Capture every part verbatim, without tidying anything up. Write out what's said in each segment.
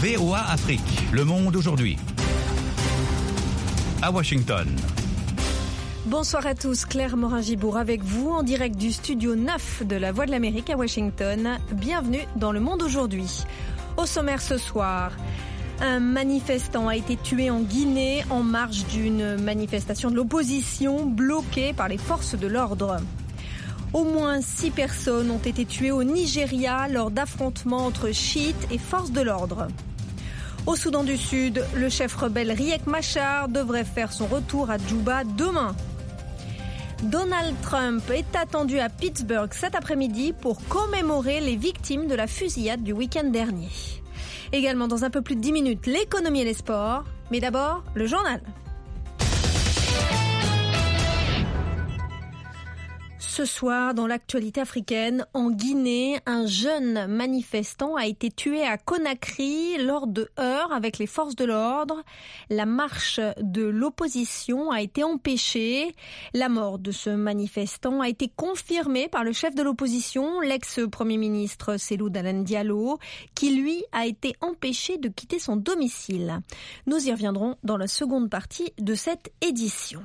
V O A Afrique, le monde aujourd'hui. À Washington. Bonsoir à tous, Claire Morin-Gibourg avec vous en direct du studio neuf de la Voix de l'Amérique à Washington. Bienvenue dans Le Monde aujourd'hui. Au sommaire ce soir, un manifestant a été tué en Guinée en marge d'une manifestation de l'opposition bloquée par les forces de l'ordre. Au moins six personnes ont été tuées au Nigeria lors d'affrontements entre chiites et forces de l'ordre. Au Soudan du Sud, le chef rebelle Riek Machar devrait faire son retour à Djouba demain. Donald Trump est attendu à Pittsburgh cet après-midi pour commémorer les victimes de la fusillade du week-end dernier. Également dans un peu plus de dix minutes, l'économie et les sports. Mais d'abord, le journal. Ce soir, dans l'actualité africaine, en Guinée, un jeune manifestant a été tué à Conakry lors de heurts avec les forces de l'ordre. La marche de l'opposition a été empêchée. La mort de ce manifestant a été confirmée par le chef de l'opposition, l'ex-premier ministre Cellou Dalein Diallo, qui lui a été empêché de quitter son domicile. Nous y reviendrons dans la seconde partie de cette édition.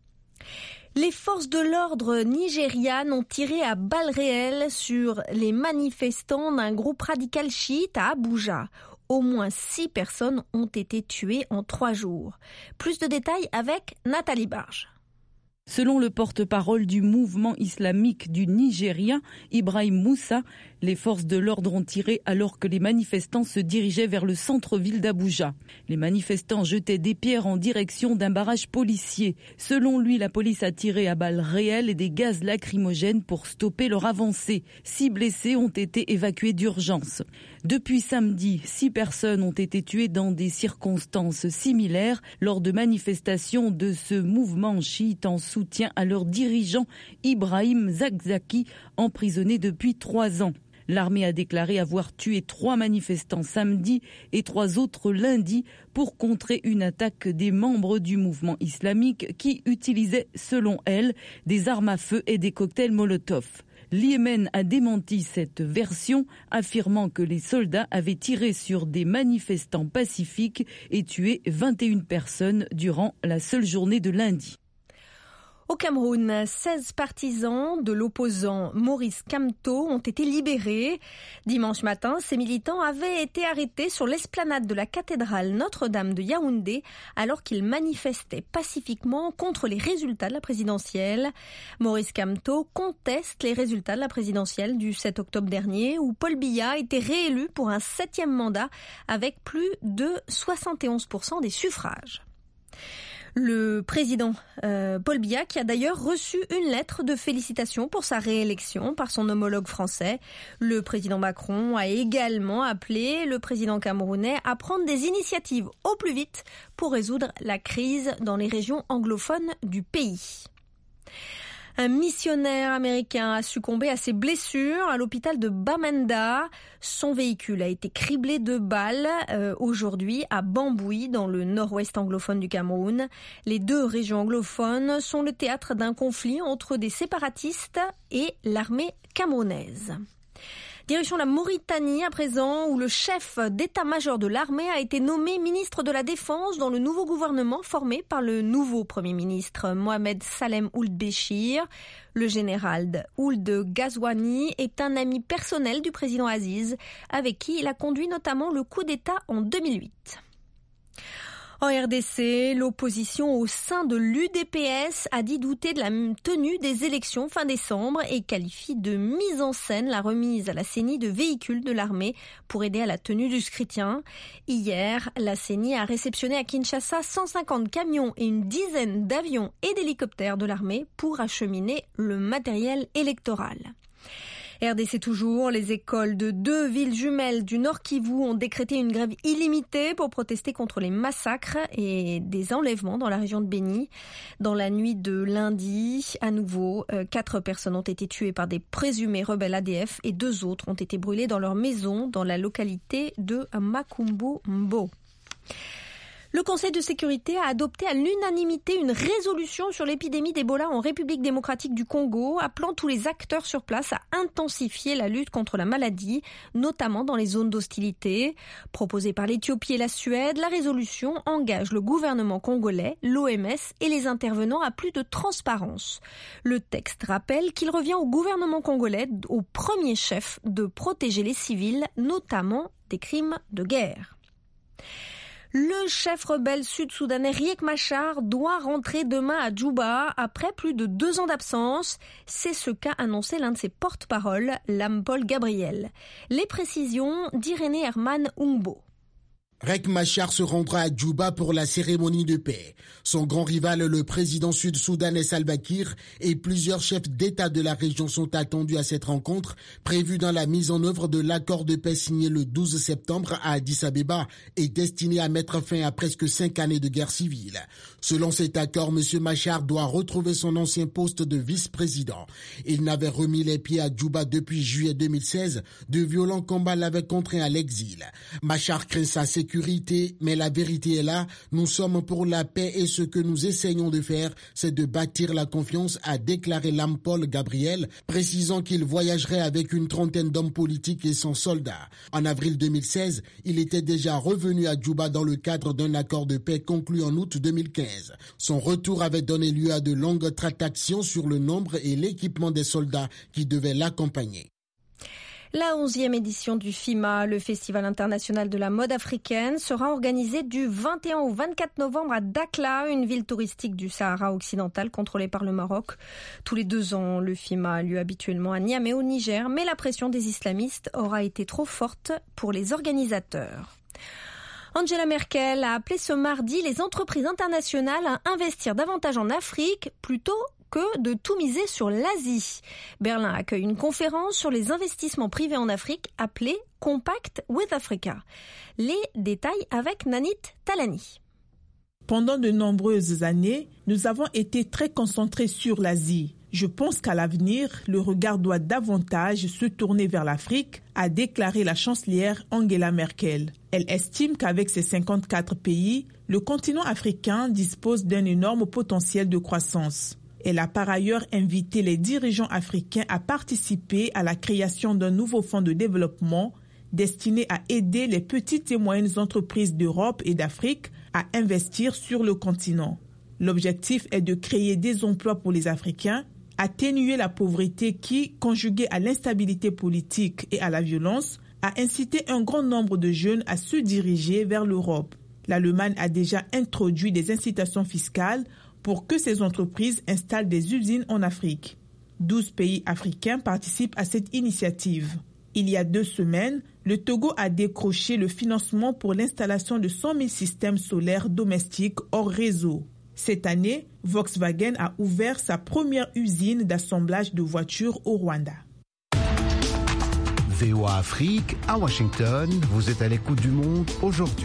Les forces de l'ordre nigérianes ont tiré à balles réelles sur les manifestants d'un groupe radical chiite à Abuja. Au moins six personnes ont été tuées en trois jours. Plus de détails avec Nathalie Barge. Selon le porte-parole du mouvement islamique du Nigeria, Ibrahim Moussa, les forces de l'ordre ont tiré alors que les manifestants se dirigeaient vers le centre-ville d'Abuja. Les manifestants jetaient des pierres en direction d'un barrage policier. Selon lui, la police a tiré à balles réelles et des gaz lacrymogènes pour stopper leur avancée. Six blessés ont été évacués d'urgence. Depuis samedi, six personnes ont été tuées dans des circonstances similaires lors de manifestations de ce mouvement chiite en soutien à leur dirigeant Ibrahim Zakzaki, emprisonné depuis trois ans. L'armée a déclaré avoir tué trois manifestants samedi et trois autres lundi pour contrer une attaque des membres du mouvement islamique qui utilisaient, selon elle, des armes à feu et des cocktails Molotov. L'Yémen a démenti cette version, affirmant que les soldats avaient tiré sur des manifestants pacifiques et tué vingt et une personnes durant la seule journée de lundi. Au Cameroun, seize partisans de l'opposant Maurice Kamto ont été libérés. Dimanche matin, ces militants avaient été arrêtés sur l'esplanade de la cathédrale Notre-Dame de Yaoundé alors qu'ils manifestaient pacifiquement contre les résultats de la présidentielle. Maurice Kamto conteste les résultats de la présidentielle du sept octobre dernier où Paul Biya a été réélu pour un septième mandat avec plus de soixante et onze pour cent des suffrages. Le président euh, Paul Biya, qui a d'ailleurs reçu une lettre de félicitations pour sa réélection par son homologue français. Le président Macron a également appelé le président camerounais à prendre des initiatives au plus vite pour résoudre la crise dans les régions anglophones du pays. Un missionnaire américain a succombé à ses blessures à l'hôpital de Bamenda. Son véhicule a été criblé de balles euh, aujourd'hui à Bambouis, dans le nord-ouest anglophone du Cameroun. Les deux régions anglophones sont le théâtre d'un conflit entre des séparatistes et l'armée camerounaise. Direction la Mauritanie à présent, où le chef d'état-major de l'armée a été nommé ministre de la Défense dans le nouveau gouvernement formé par le nouveau Premier ministre Mohamed Salem Ould Béchir. Le général Ould Ghazouani est un ami personnel du président Aziz, avec qui il a conduit notamment le coup d'État en deux mille huit. En R D C, l'opposition au sein de l'U D P S a dit douter de la tenue des élections fin décembre et qualifie de mise en scène la remise à la C E N I de véhicules de l'armée pour aider à la tenue du scrutin. Hier, la C E N I a réceptionné à Kinshasa cent cinquante camions et une dizaine d'avions et d'hélicoptères de l'armée pour acheminer le matériel électoral. R D C toujours, les écoles de deux villes jumelles du Nord Kivu ont décrété une grève illimitée pour protester contre les massacres et des enlèvements dans la région de Béni. Dans la nuit de lundi, à nouveau, euh, quatre personnes ont été tuées par des présumés rebelles A D F et deux autres ont été brûlées dans leur maison dans la localité de Makumbu Mbo. Le Conseil de sécurité a adopté à l'unanimité une résolution sur l'épidémie d'Ebola en République démocratique du Congo, appelant tous les acteurs sur place à intensifier la lutte contre la maladie, notamment dans les zones d'hostilité. Proposée par l'Éthiopie et la Suède, la résolution engage le gouvernement congolais, l'O M S et les intervenants à plus de transparence. Le texte rappelle qu'il revient au gouvernement congolais, au premier chef, de protéger les civils, notamment des crimes de guerre. Le chef rebelle sud-soudanais Riek Machar doit rentrer demain à Djouba après plus de deux ans d'absence. C'est ce qu'a annoncé l'un de ses porte-paroles, Lampol Gabriel. Les précisions d'Irénée Herman Ungbo. Riek Machar se rendra à Djouba pour la cérémonie de paix. Son grand rival, le président sud-soudanais Salva Kiir, et plusieurs chefs d'État de la région sont attendus à cette rencontre, prévue dans la mise en œuvre de l'accord de paix signé le douze septembre à Addis-Abeba et destiné à mettre fin à presque cinq années de guerre civile. Selon cet accord, M. Machar doit retrouver son ancien poste de vice-président. Il n'avait remis les pieds à Djouba depuis juillet deux mille seize. De violents combats l'avaient contraint à l'exil. Machar craint sa sécurité. Mais la vérité est là, nous sommes pour la paix et ce que nous essayons de faire, c'est de bâtir la confiance, a déclaré Lampol Gabriel, précisant qu'il voyagerait avec une trentaine d'hommes politiques et cent soldats. En avril deux mille seize, il était déjà revenu à Djouba dans le cadre d'un accord de paix conclu en août deux mille quinze. Son retour avait donné lieu à de longues tractations sur le nombre et l'équipement des soldats qui devaient l'accompagner. La onzième édition du FIMA, le Festival international de la mode africaine, sera organisée du vingt et un au vingt-quatre novembre à Dakhla, une ville touristique du Sahara occidental contrôlée par le Maroc. Tous les deux ans, le FIMA a lieu habituellement à Niamey au Niger, mais la pression des islamistes aura été trop forte pour les organisateurs. Angela Merkel a appelé ce mardi les entreprises internationales à investir davantage en Afrique plutôt que de tout miser sur l'Asie. Berlin accueille une conférence sur les investissements privés en Afrique appelée Compact with Africa. Les détails avec Nanit Talani. Pendant de nombreuses années, nous avons été très concentrés sur l'Asie. Je pense qu'à l'avenir, le regard doit davantage se tourner vers l'Afrique, a déclaré la chancelière Angela Merkel. Elle estime qu'avec ses cinquante-quatre pays, le continent africain dispose d'un énorme potentiel de croissance. Elle a par ailleurs invité les dirigeants africains à participer à la création d'un nouveau fonds de développement destiné à aider les petites et moyennes entreprises d'Europe et d'Afrique à investir sur le continent. L'objectif est de créer des emplois pour les Africains, atténuer la pauvreté qui, conjuguée à l'instabilité politique et à la violence, a incité un grand nombre de jeunes à se diriger vers l'Europe. L'Allemagne a déjà introduit des incitations fiscales pour que ces entreprises installent des usines en Afrique. douze pays africains participent à cette initiative. Il y a deux semaines, le Togo a décroché le financement pour l'installation de cent mille systèmes solaires domestiques hors réseau. Cette année, Volkswagen a ouvert sa première usine d'assemblage de voitures au Rwanda. V O A Afrique, à Washington, vous êtes à l'écoute du monde aujourd'hui.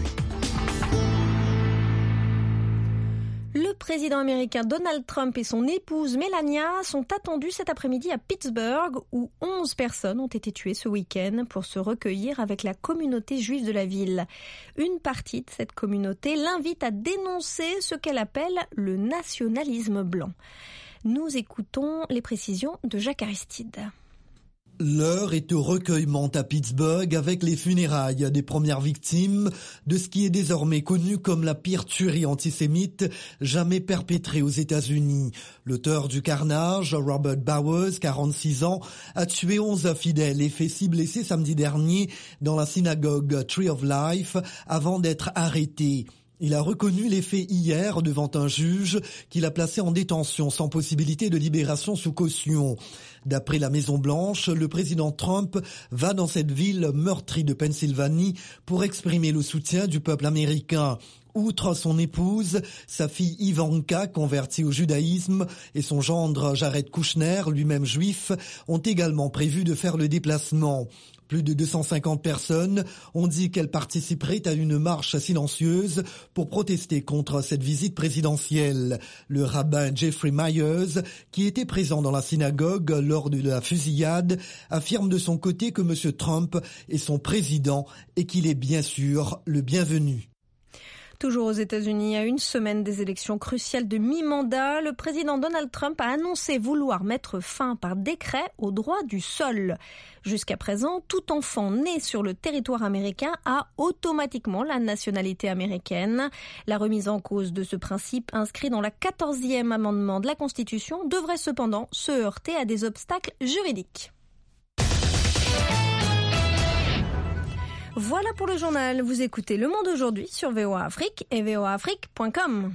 Le président américain Donald Trump et son épouse Melania sont attendus cet après-midi à Pittsburgh où onze personnes ont été tuées ce week-end pour se recueillir avec la communauté juive de la ville. Une partie de cette communauté l'invite à dénoncer ce qu'elle appelle le nationalisme blanc. Nous écoutons les précisions de Jacques Aristide. L'heure est au recueillement à Pittsburgh avec les funérailles des premières victimes de ce qui est désormais connu comme la pire tuerie antisémite jamais perpétrée aux États-Unis. L'auteur du carnage, Robert Bowers, quarante-six ans, a tué onze fidèles et fait six blessés samedi dernier dans la synagogue Tree of Life avant d'être arrêté. Il a reconnu les faits hier devant un juge qu'il a placé en détention sans possibilité de libération sous caution. D'après la Maison-Blanche, le président Trump va dans cette ville meurtrie de Pennsylvanie pour exprimer le soutien du peuple américain. Outre son épouse, sa fille Ivanka, convertie au judaïsme, et son gendre Jared Kushner, lui-même juif, ont également prévu de faire le déplacement. Plus de deux cent cinquante personnes ont dit qu'elles participeraient à une marche silencieuse pour protester contre cette visite présidentielle. Le rabbin Jeffrey Myers, qui était présent dans la synagogue lors de la fusillade, affirme de son côté que M. Trump est son président et qu'il est bien sûr le bienvenu. Toujours aux États-Unis, à une semaine des élections cruciales de mi-mandat, le président Donald Trump a annoncé vouloir mettre fin par décret au droit du sol. Jusqu'à présent, tout enfant né sur le territoire américain a automatiquement la nationalité américaine. La remise en cause de ce principe inscrit dans la quatorzième amendement de la Constitution devrait cependant se heurter à des obstacles juridiques. Voilà pour le journal. Vous écoutez Le Monde aujourd'hui sur V O A Afrique et v o a afrique point com.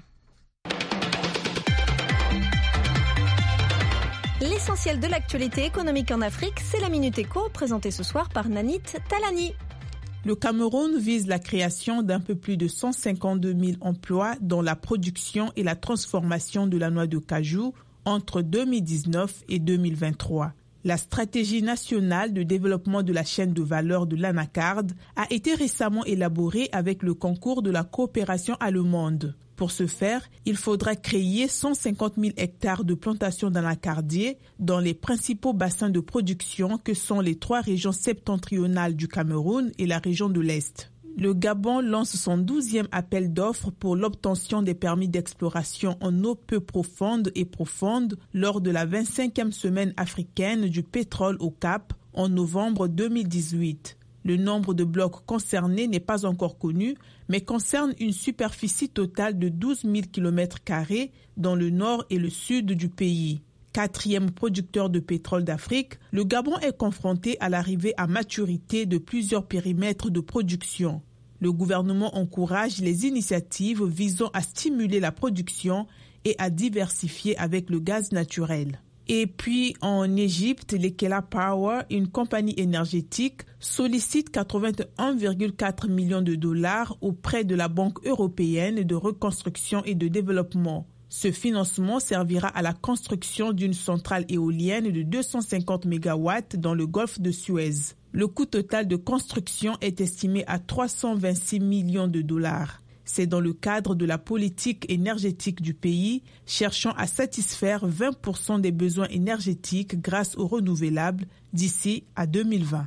L'essentiel de l'actualité économique en Afrique, c'est la Minute Éco, présentée ce soir par Nanit Talani. Le Cameroun vise la création d'un peu plus de cent cinquante-deux mille emplois dans la production et la transformation de la noix de cajou entre deux mille dix-neuf et deux mille vingt-trois. La stratégie nationale de développement de la chaîne de valeur de l'anacarde a été récemment élaborée avec le concours de la coopération allemande. Pour ce faire, il faudra créer cent cinquante mille hectares de plantations d'anacardiers dans les principaux bassins de production que sont les trois régions septentrionales du Cameroun et la région de l'Est. Le Gabon lance son douzième appel d'offres pour l'obtention des permis d'exploration en eau peu profonde et profonde lors de la vingt-cinquième semaine africaine du pétrole au Cap en novembre deux mille dix-huit. Le nombre de blocs concernés n'est pas encore connu, mais concerne une superficie totale de douze mille kilomètres carrés dans le nord et le sud du pays. Quatrième producteur de pétrole d'Afrique, le Gabon est confronté à l'arrivée à maturité de plusieurs périmètres de production. Le gouvernement encourage les initiatives visant à stimuler la production et à diversifier avec le gaz naturel. Et puis en Égypte, l'Ekela Power, une compagnie énergétique, sollicite quatre-vingt-un virgule quatre millions de dollars auprès de la Banque européenne de reconstruction et de développement. Ce financement servira à la construction d'une centrale éolienne de deux cent cinquante mégawatts dans le golfe de Suez. Le coût total de construction est estimé à trois cent vingt-six millions de dollars. C'est dans le cadre de la politique énergétique du pays, cherchant à satisfaire vingt pour cent des besoins énergétiques grâce aux renouvelables d'ici à deux mille vingt.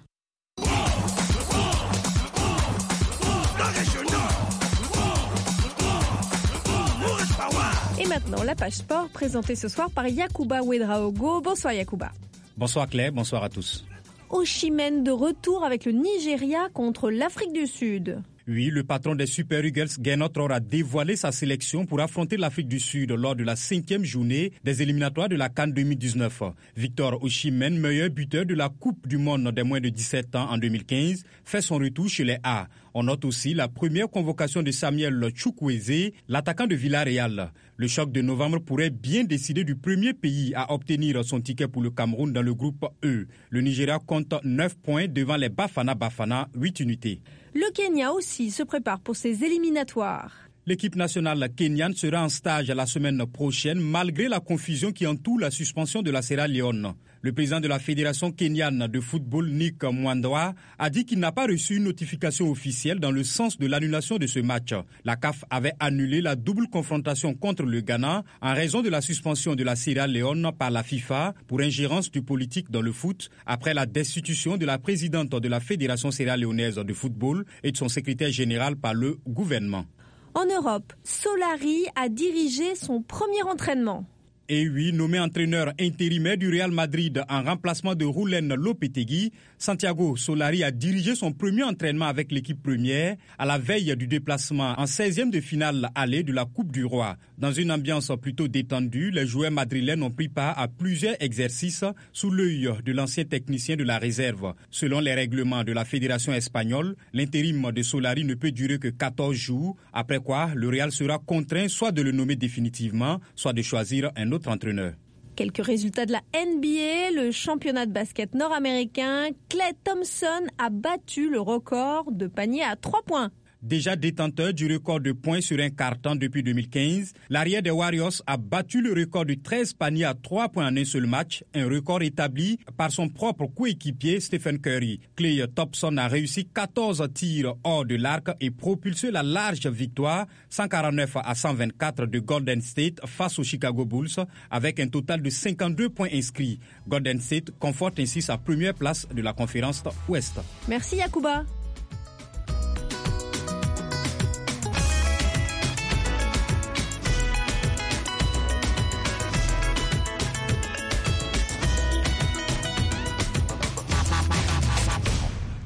Et maintenant, la page sport présentée ce soir par Yacouba Ouedraogo. Bonsoir Yacouba. Bonsoir Claire, bonsoir à tous. Osimhen de retour avec le Nigeria contre l'Afrique du Sud. Oui, le patron des Super Eagles, Gernot Rohr, a dévoilé sa sélection pour affronter l'Afrique du Sud lors de la cinquième journée des éliminatoires de la CAN deux mille dix-neuf. Victor Osimhen, meilleur buteur de la Coupe du Monde des moins de dix-sept ans en deux mille quinze, fait son retour chez les A. On note aussi la première convocation de Samuel Chukwueze, l'attaquant de Villarreal. Le choc de novembre pourrait bien décider du premier pays à obtenir son ticket pour le Cameroun dans le groupe E. Le Nigeria compte neuf points devant les Bafana Bafana, huit unités. Le Kenya aussi se prépare pour ses éliminatoires. L'équipe nationale kenyane sera en stage la semaine prochaine malgré la confusion qui entoure la suspension de la Sierra Leone. Le président de la Fédération kenyane de football, Nick Mwandwa, a dit qu'il n'a pas reçu une notification officielle dans le sens de l'annulation de ce match. La C A F avait annulé la double confrontation contre le Ghana en raison de la suspension de la Sierra Leone par la FIFA pour ingérence du politique dans le foot après la destitution de la présidente de la Fédération sierra-léonaise de football et de son secrétaire général par le gouvernement. En Europe, Solari a dirigé son premier entraînement. Et oui, nommé entraîneur intérimaire du Real Madrid en remplacement de Julen Lopetegui, Santiago Solari a dirigé son premier entraînement avec l'équipe première à la veille du déplacement en seizième de finale aller de la Coupe du Roi. Dans une ambiance plutôt détendue, les joueurs madrilènes ont pris part à plusieurs exercices sous l'œil de l'ancien technicien de la réserve. Selon les règlements de la Fédération espagnole, l'intérim de Solari ne peut durer que quatorze jours, après quoi le Real sera contraint soit de le nommer définitivement, soit de choisir un autre entraîneur. Quelques résultats de la N B A, le championnat de basket nord-américain, Klay Thompson a battu le record de panier à trois points. Déjà détenteur du record de points sur un carton depuis deux mille quinze, l'arrière des Warriors a battu le record de treize paniers à trois points en un seul match, un record établi par son propre coéquipier Stephen Curry. Klay Thompson a réussi quatorze tirs hors de l'arc et propulsé la large victoire cent quarante-neuf à cent vingt-quatre de Golden State face aux Chicago Bulls avec un total de cinquante-deux points inscrits. Golden State conforte ainsi sa première place de la conférence Ouest. Merci Yacouba.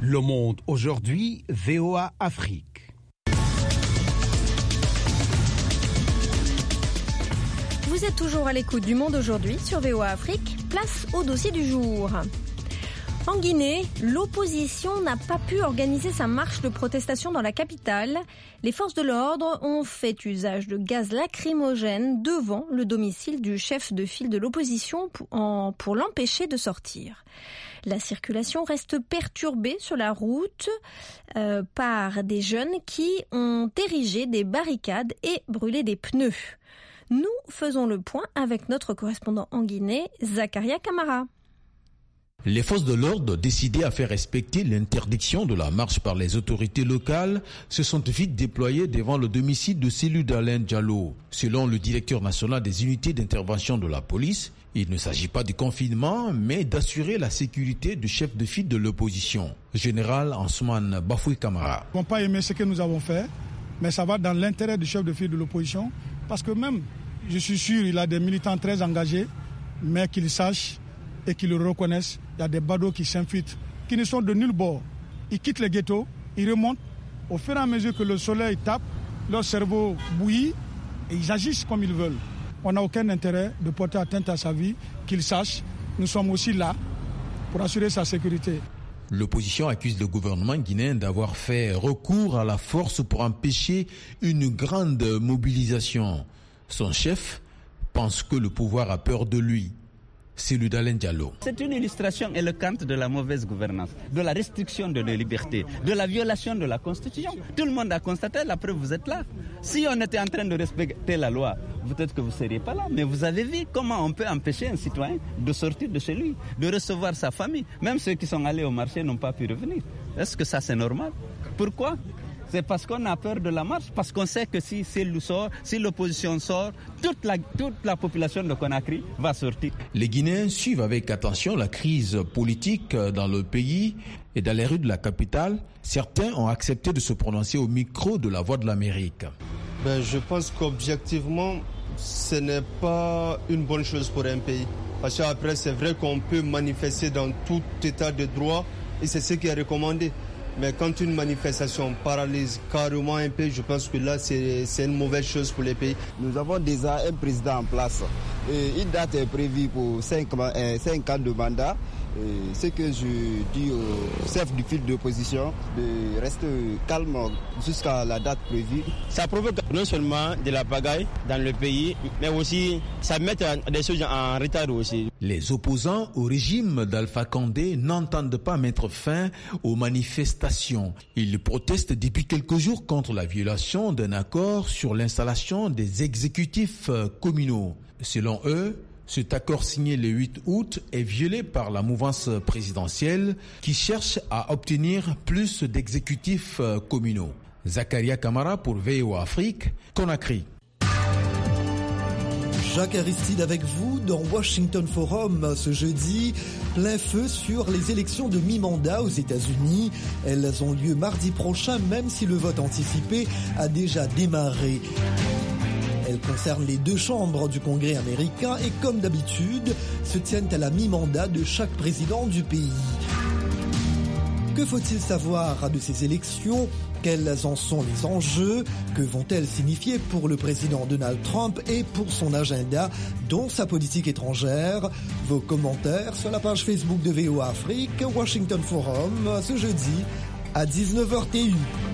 Le Monde aujourd'hui, V O A Afrique. Vous êtes toujours à l'écoute du Monde aujourd'hui sur V O A Afrique. Place au dossier du jour. En Guinée, l'opposition n'a pas pu organiser sa marche de protestation dans la capitale. Les forces de l'ordre ont fait usage de gaz lacrymogène devant le domicile du chef de file de l'opposition pour l'empêcher de sortir. La circulation reste perturbée sur la route euh, par des jeunes qui ont érigé des barricades et brûlé des pneus. Nous faisons le point avec notre correspondant en Guinée, Zakaria Kamara. Les forces de l'ordre, décidées à faire respecter l'interdiction de la marche par les autorités locales, se sont vite déployées devant le domicile de Cellou Dalein Diallo. Selon le directeur national des unités d'intervention de la police, il ne s'agit pas du confinement, mais d'assurer la sécurité du chef de file de l'opposition, général Ansoumane Bafoué Camara. Ils n'ont pas aimé ce que nous avons fait, mais ça va dans l'intérêt du chef de file de l'opposition, parce que même, je suis sûr, il a des militants très engagés, mais qu'ils sachent et qu'ils le reconnaissent, il y a des badauds qui s'infiltrent, qui ne sont de nulle bord. Ils quittent les ghettos, ils remontent. Au fur et à mesure que le soleil tape, leur cerveau bouillit et ils agissent comme ils veulent. On n'a aucun intérêt de porter atteinte à sa vie, qu'ils sachent. Nous sommes aussi là pour assurer sa sécurité. L'opposition accuse le gouvernement guinéen d'avoir fait recours à la force pour empêcher une grande mobilisation. Son chef pense que le pouvoir a peur de lui. Cellou Dalein Diallo. C'est une illustration éloquente de la mauvaise gouvernance, de la restriction de nos libertés, de la violation de la Constitution. Tout le monde a constaté, la preuve, vous êtes là. Si on était en train de respecter la loi, peut-être que vous ne seriez pas là. Mais vous avez vu comment on peut empêcher un citoyen de sortir de chez lui, de recevoir sa famille. Même ceux qui sont allés au marché n'ont pas pu revenir. Est-ce que ça, c'est normal? Pourquoi? C'est parce qu'on a peur de la marche, parce qu'on sait que si Cellou sort, si l'opposition sort, toute la, toute la population de Conakry va sortir. Les Guinéens suivent avec attention la crise politique dans le pays et dans les rues de la capitale. Certains ont accepté de se prononcer au micro de la Voix de l'Amérique. Ben, je pense qu'objectivement, ce n'est pas une bonne chose pour un pays. Parce qu'après, c'est vrai qu'on peut manifester dans tout état de droit et c'est ce qui est recommandé. Mais quand une manifestation paralyse carrément un pays, je pense que là, c'est, c'est une mauvaise chose pour les pays. Nous avons déjà un président en place. Et une date est prévue pour cinq, euh, cinq ans de mandat. Et ce que je dis au chef du fil d'opposition, de rester calme jusqu'à la date prévue. Ça provoque non seulement de la pagaille dans le pays, mais aussi ça met des choses en retard aussi. Les opposants au régime d'Alpha Condé n'entendent pas mettre fin aux manifestations. Ils protestent depuis quelques jours contre la violation d'un accord sur l'installation des exécutifs communaux. Selon eux, cet accord signé le huit août est violé par la mouvance présidentielle qui cherche à obtenir plus d'exécutifs communaux. Zakaria Kamara pour V O A Afrique, Conakry. Jacques Aristide avec vous dans Washington Forum ce jeudi. Plein feu sur les élections de mi-mandat aux États-Unis. Elles ont lieu mardi prochain, même si le vote anticipé a déjà démarré. Elles concernent les deux chambres du Congrès américain et comme d'habitude, se tiennent à la mi-mandat de chaque président du pays. Que faut-il savoir de ces élections? Quels en sont les enjeux? Que vont-elles signifier pour le président Donald Trump et pour son agenda, dont sa politique étrangère? Vos commentaires sur la page Facebook de V O A Afrique, Washington Forum, ce jeudi à dix-neuf heures T U.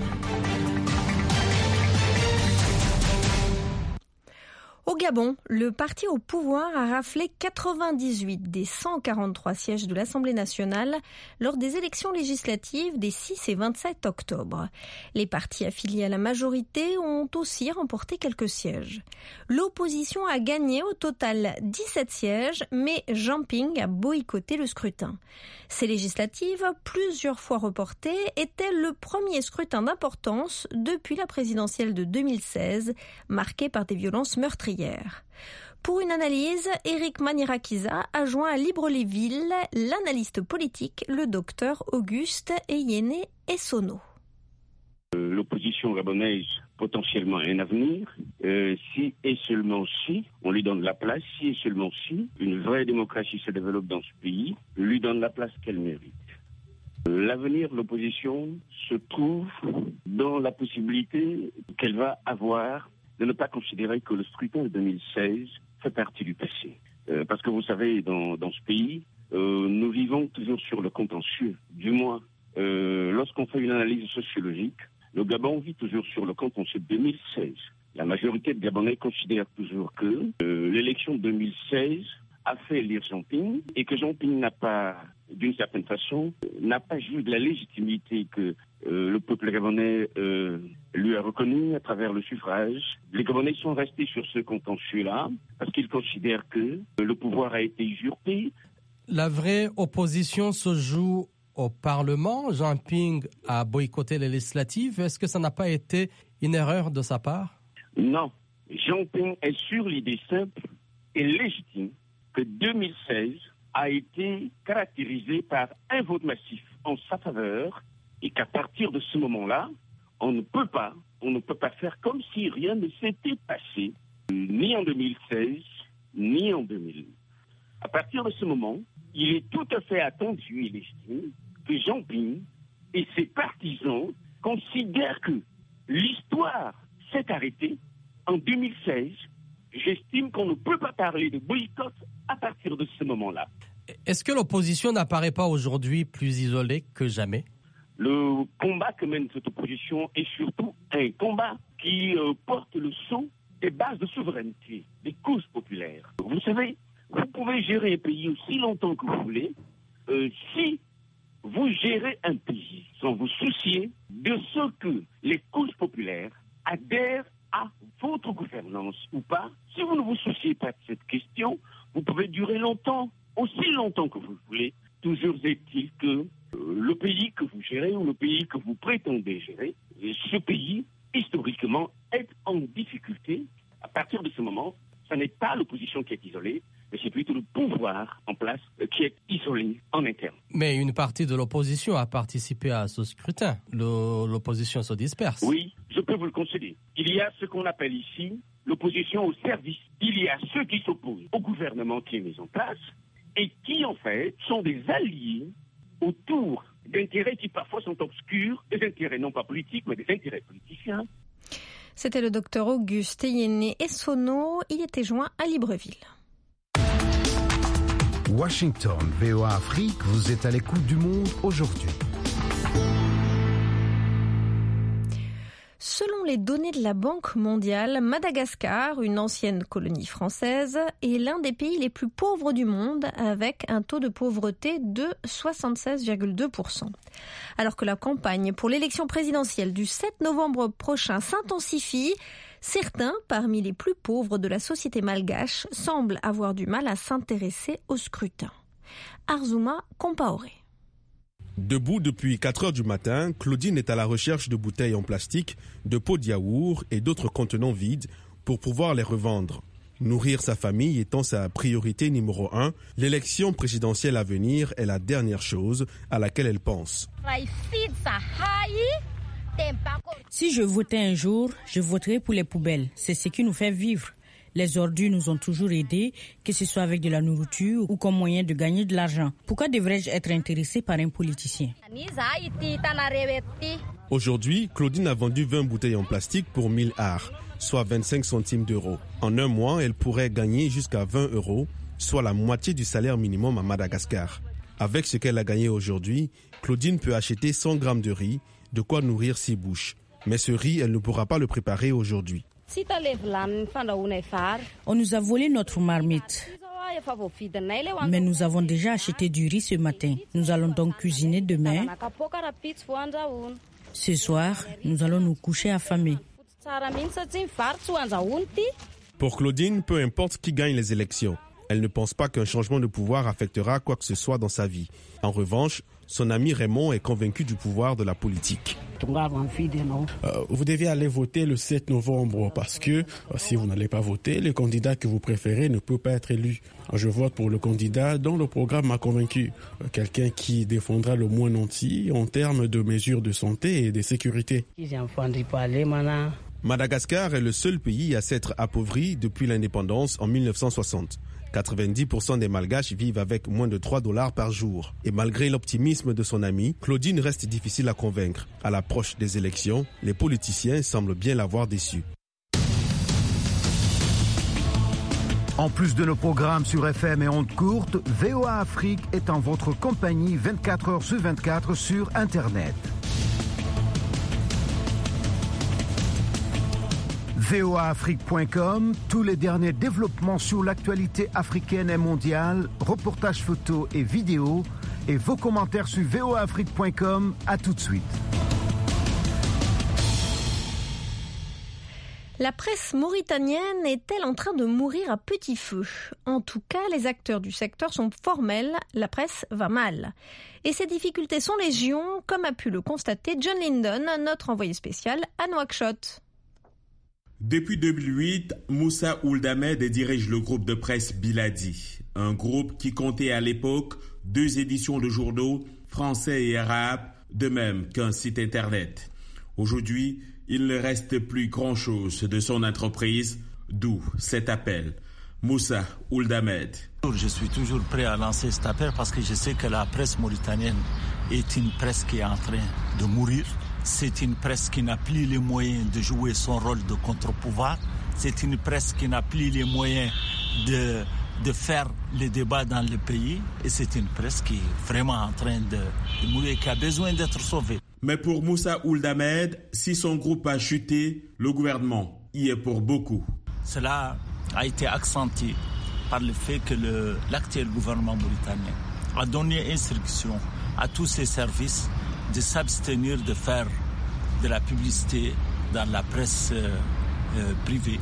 Au Gabon, le parti au pouvoir a raflé quatre-vingt-dix-huit des cent quarante-trois sièges de l'Assemblée nationale lors des élections législatives des six et vingt-sept octobre. Les partis affiliés à la majorité ont aussi remporté quelques sièges. L'opposition a gagné au total dix-sept sièges, mais Jamping a boycotté le scrutin. Ces législatives, plusieurs fois reportées, étaient le premier scrutin d'importance depuis la présidentielle de deux mille seize, marquée par des violences meurtrières. Pour une analyse, Eric Manirakiza a joint à Libreville l'analyste politique, le docteur Auguste Eyene Essono. L'opposition gabonaise potentiellement un avenir, euh, si et seulement si on lui donne la place, si et seulement si une vraie démocratie se développe dans ce pays, lui donne la place qu'elle mérite. L'avenir de l'opposition se trouve dans la possibilité qu'elle va avoir de ne pas considérer que le scrutin de deux mille seize fait partie du passé. Euh, parce que vous savez, dans, dans ce pays, euh, nous vivons toujours sur le contentieux. Du moins, euh, lorsqu'on fait une analyse sociologique, le Gabon vit toujours sur le contentieux de deux mille seize. La majorité de Gabonais considère toujours que euh, l'élection de deux mille seize a fait élire Jean Ping et que Jean Ping n'a pas, d'une certaine façon, n'a pas joué de la légitimité que euh, le peuple gabonais euh, lui a reconnue à travers le suffrage. Les Gabonais sont restés sur ce contentieux-là parce qu'ils considèrent que euh, le pouvoir a été usurpé. La vraie opposition se joue au Parlement. Jean Ping a boycotté les législatives. Est-ce que ça n'a pas été une erreur de sa part? Non. Jean Ping est sur l'idée simple et légitime que deux mille seize a été caractérisé par un vote massif en sa faveur et qu'à partir de ce moment-là, on ne peut pas, on ne peut pas faire comme si rien ne s'était passé, ni en deux mille seize, ni en deux mille. À partir de ce moment, il est tout à fait attendu et légitime que Jean Ping et ses partisans considèrent que l'histoire s'est arrêtée en deux mille seize. J'estime qu'on ne peut pas parler de boycott à partir de ce moment-là. Est-ce que l'opposition n'apparaît pas aujourd'hui plus isolée que jamais? Le combat que mène cette opposition est surtout un combat qui euh, porte le sceau des bases de souveraineté, des causes populaires. Vous savez, vous pouvez gérer un pays aussi longtemps que vous voulez euh, si vous gérez un pays sans vous soucier de ce que les causes populaires adhèrent à votre gouvernance ou pas. Si vous ne vous souciez pas de cette question, vous pouvez durer longtemps, aussi longtemps que vous voulez. Toujours est-il que euh, le pays que vous gérez ou le pays que vous prétendez gérer, ce pays, historiquement, est en difficulté. À partir de ce moment, ce n'est pas l'opposition qui est isolée, mais c'est plutôt le pouvoir en place qui est isolé en interne. Mais une partie de l'opposition a participé à ce scrutin. Le, l'opposition se disperse. Oui, je peux vous le concéder. Il y a ce qu'on appelle ici l'opposition au service. Il y a ceux qui s'opposent au gouvernement qui est mis en place et qui, en fait, sont des alliés autour d'intérêts qui parfois sont obscurs, des intérêts non pas politiques, mais des intérêts politiciens. C'était le docteur Auguste Yéné Essono. Il était joint à Libreville. Washington, V O A Afrique, vous êtes à l'écoute du monde aujourd'hui. Selon les données de la Banque mondiale, Madagascar, une ancienne colonie française, est l'un des pays les plus pauvres du monde avec un taux de pauvreté de soixante-seize virgule deux pour cent. Alors que la campagne pour l'élection présidentielle du sept novembre prochain s'intensifie, certains, parmi les plus pauvres de la société malgache, semblent avoir du mal à s'intéresser au scrutin. Arzuma Compaoré. Debout depuis quatre heures du matin, Claudine est à la recherche de bouteilles en plastique, de pots de yaourt et d'autres contenants vides pour pouvoir les revendre. Nourrir sa famille étant sa priorité numéro un, l'élection présidentielle à venir est la dernière chose à laquelle elle pense. Si je votais un jour, je voterais pour les poubelles. C'est ce qui nous fait vivre. Les ordures nous ont toujours aidés, que ce soit avec de la nourriture ou comme moyen de gagner de l'argent. Pourquoi devrais-je être intéressé par un politicien? Aujourd'hui, Claudine a vendu vingt bouteilles en plastique pour mille arts, soit vingt-cinq centimes d'euros. En un mois, elle pourrait gagner jusqu'à vingt euros, soit la moitié du salaire minimum à Madagascar. Avec ce qu'elle a gagné aujourd'hui, Claudine peut acheter cent grammes de riz, de quoi nourrir six bouches. Mais ce riz, elle ne pourra pas le préparer aujourd'hui. On nous a volé notre marmite. Mais nous avons déjà acheté du riz ce matin. Nous allons donc cuisiner demain. Ce soir, nous allons nous coucher affamés. Pour Claudine, peu importe qui gagne les élections, elle ne pense pas qu'un changement de pouvoir affectera quoi que ce soit dans sa vie. En revanche, son ami Raymond est convaincu du pouvoir de la politique. Euh, vous devez aller voter le sept novembre parce que euh, si vous n'allez pas voter, le candidat que vous préférez ne peut pas être élu. Je vote pour le candidat dont le programme m'a convaincu. Euh, quelqu'un qui défendra le moins nanti en termes de mesures de santé et de sécurité. Madagascar est le seul pays à s'être appauvri depuis l'indépendance en mille neuf cent soixante. quatre-vingt-dix pour cent des Malgaches vivent avec moins de trois dollars par jour. Et malgré l'optimisme de son ami, Claudine reste difficile à convaincre. À l'approche des élections, les politiciens semblent bien l'avoir déçue. En plus de nos programmes sur F M et ondes courtes, V O A Afrique est en votre compagnie vingt-quatre heures sur vingt-quatre sur Internet. V O A Afrique point com, tous les derniers développements sur l'actualité africaine et mondiale, reportages photos et vidéos, et vos commentaires sur V O A Afrique point com. À tout de suite. La presse mauritanienne est-elle en train de mourir à petit feu ? En tout cas, les acteurs du secteur sont formels, la presse va mal. Et ces difficultés sont légion, comme a pu le constater John Lyndon, notre envoyé spécial à Nouakchott. Depuis deux mille huit, Moussa Ould Ahmed dirige le groupe de presse Biladi, un groupe qui comptait à l'époque deux éditions de journaux français et arabes, de même qu'un site internet. Aujourd'hui, il ne reste plus grand-chose de son entreprise, d'où cet appel. Moussa Ould Ahmed. Je suis toujours prêt à lancer cet appel parce que je sais que la presse mauritanienne est une presse qui est en train de mourir. C'est une presse qui n'a plus les moyens de jouer son rôle de contre-pouvoir. C'est une presse qui n'a plus les moyens de, de faire les débats dans le pays. Et c'est une presse qui est vraiment en train de, de mourir et qui a besoin d'être sauvée. Mais pour Moussa Ould Ahmed, si son groupe a chuté, le gouvernement y est pour beaucoup. Cela a été accentué par le fait que le, l'actuel gouvernement mauritanien a donné instruction à tous ses services de s'abstenir de faire de la publicité dans la presse euh, euh, privée,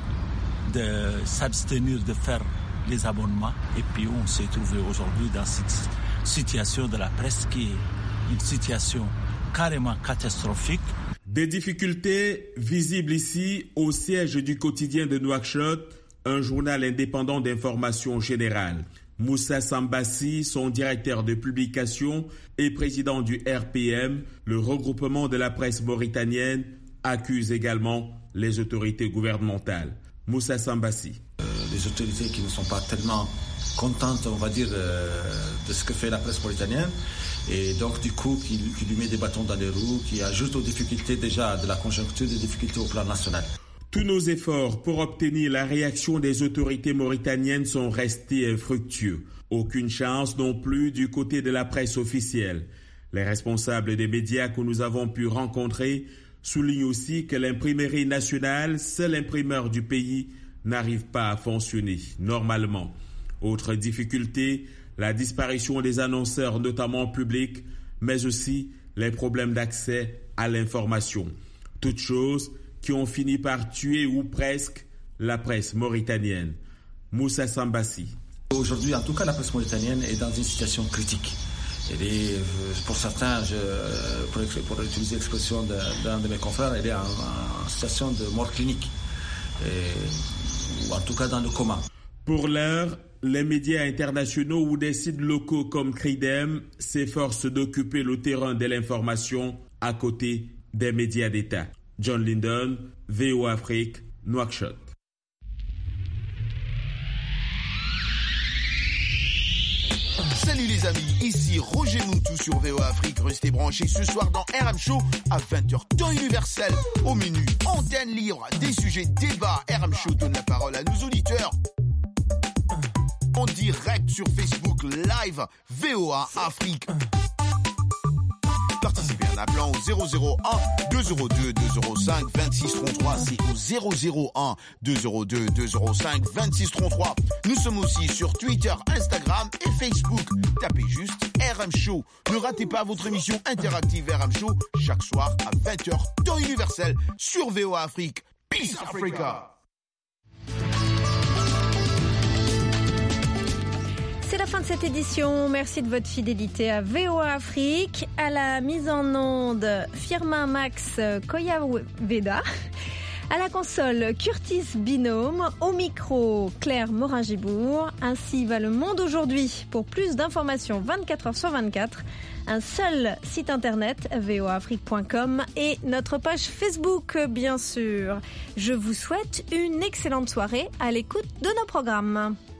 de s'abstenir de faire les abonnements. Et puis on s'est trouvé aujourd'hui dans cette situation de la presse qui est une situation carrément catastrophique. Des difficultés visibles ici au siège du quotidien de Nouakchott, un journal indépendant d'information générale. Moussa Sambassi, son directeur de publication et président du R P M, le regroupement de la presse mauritanienne, accuse également les autorités gouvernementales. Moussa Sambassi. Euh, les autorités qui ne sont pas tellement contentes, on va dire, euh, de ce que fait la presse mauritanienne. Et donc, du coup, qui, qui lui met des bâtons dans les roues, qui ajoute aux difficultés déjà de la conjoncture, des difficultés au plan national. Tous nos efforts pour obtenir la réaction des autorités mauritaniennes sont restés infructueux. Aucune chance non plus du côté de la presse officielle. Les responsables des médias que nous avons pu rencontrer soulignent aussi que l'imprimerie nationale, seul imprimeur du pays, n'arrive pas à fonctionner normalement. Autre difficulté, la disparition des annonceurs, notamment publics, mais aussi les problèmes d'accès à l'information. Toutes choses qui ont fini par tuer ou presque la presse mauritanienne. Moussa Sambassi. Aujourd'hui, en tout cas, la presse mauritanienne est dans une situation critique. Elle est, pour certains, je, pour, pour utiliser l'expression d'un de mes confrères, elle est en, en situation de mort clinique, et, ou en tout cas dans le coma. Pour l'heure, les médias internationaux ou des sites locaux comme Cridem s'efforcent d'occuper le terrain de l'information à côté des médias d'État. John Lyndon, V O A Afrique, Nouakchott. Salut les amis, ici Roger Moutou sur V O A Afrique. Restez branchés ce soir dans R M Show à vingt heures, temps universel. Au menu, antenne libre, des sujets, débats. R M Show donne la parole à nos auditeurs. En direct sur Facebook Live, V O A Afrique. Participez en appelant au zéro zéro un deux zéro deux deux zéro cinq vingt-six trente-trois. C'est au zéro zéro un deux zéro deux deux zéro cinq vingt-six trente-trois. Nous sommes aussi sur Twitter, Instagram et Facebook. Tapez juste R M Show. Ne ratez pas votre émission interactive R M Show chaque soir à vingt heures, temps universel sur V O A Afrique. Peace Africa. C'est la fin de cette édition. Merci de votre fidélité à V O A Afrique. À la mise en onde, Firmin Max Koyaveda. À la console, Curtis Binôme. Au micro, Claire Morin-Gibourg. Ainsi va le monde aujourd'hui. Pour plus d'informations vingt-quatre heures sur vingt-quatre, un seul site internet, V O A Afrique point com, et notre page Facebook, bien sûr. Je vous souhaite une excellente soirée à l'écoute de nos programmes.